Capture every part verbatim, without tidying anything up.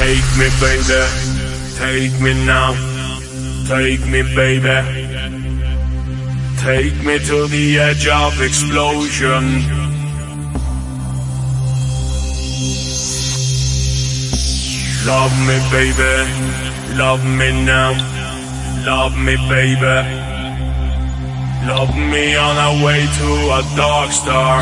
Take me, baby, take me now. Take me, baby, take me to the edge of explosion. Love me, baby, love me now. Love me, baby, love me on our way to a dark star.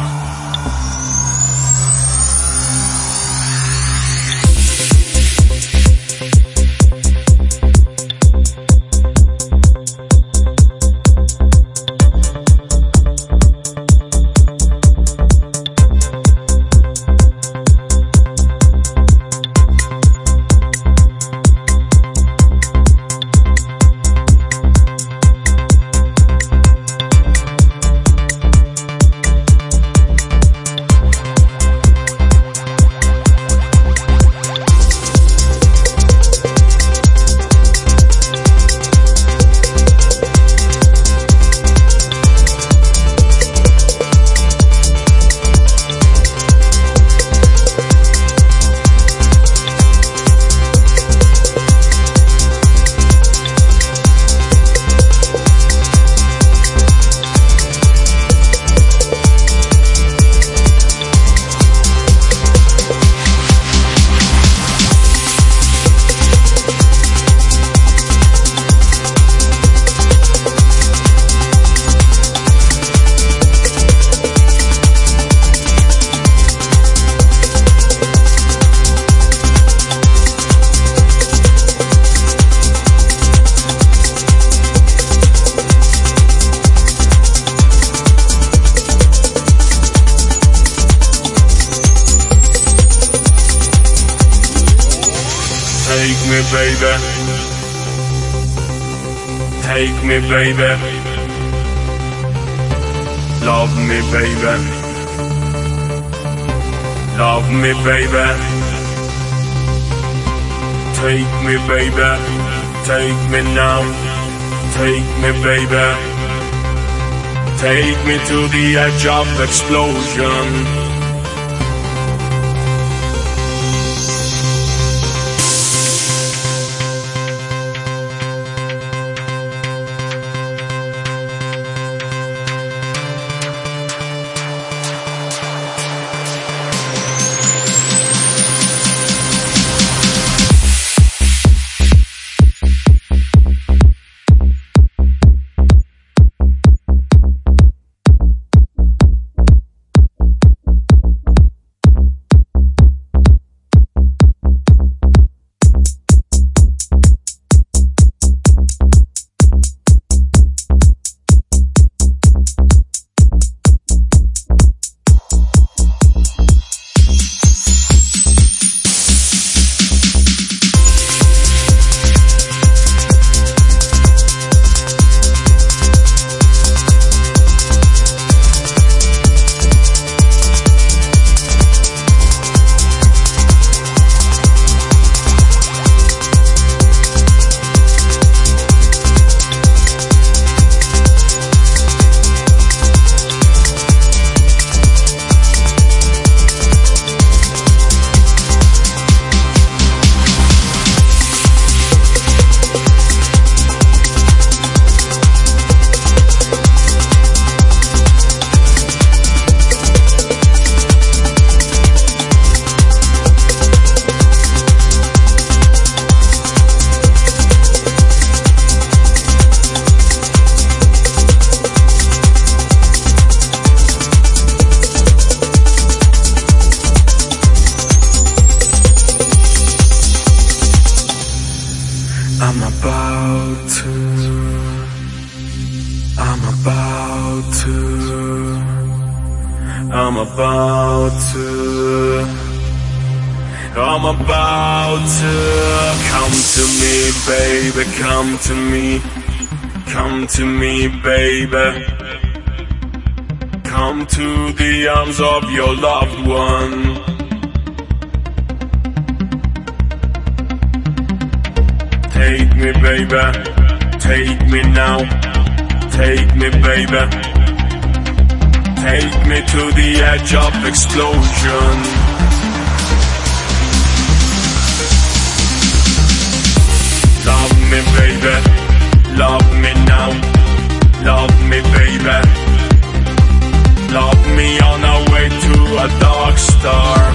Take me, baby, take me, baby, love me, baby, love me, baby. Take me, baby, take me now. Take me, baby, take me to the edge of explosion. I'm about to, I'm about to, I'm about to, I'm about to. Come to me, baby, come to me, come to me, baby. Come to the arms of your loved one. Take me, baby, take me now. Take me, baby, take me to the edge of explosion. a dark star.